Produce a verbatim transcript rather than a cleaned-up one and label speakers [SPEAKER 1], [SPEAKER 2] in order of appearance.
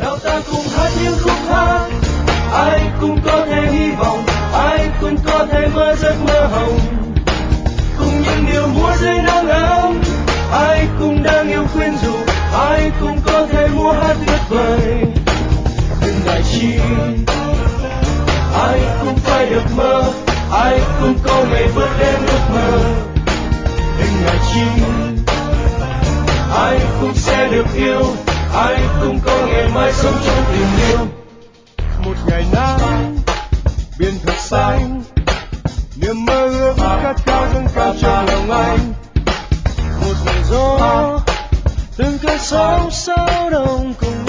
[SPEAKER 1] nào ta cùng hát những khúc hát. Ai cũng có thể hy vọng, ai cũng có thể mơ giấc mơ hồng, cùng những điều múa dưới nắng ấm. Ai cũng đang yêu quyến rũ, ai cũng có thể múa hát tuyệt vời. Đừng ngại chi, ai cũng phải được mơ, ai cũng có ngày vượt lên ước mơ. Đừng ngại chi, ai cũng sẽ được yêu, ai cũng có ngày mai sống trong tình yêu. Một ngày nắng, biển thật xanh, niềm mơ ước khát khao dâng cao trong lòng anh. Một ngày gió, từng cơn sóng sâu đông cùng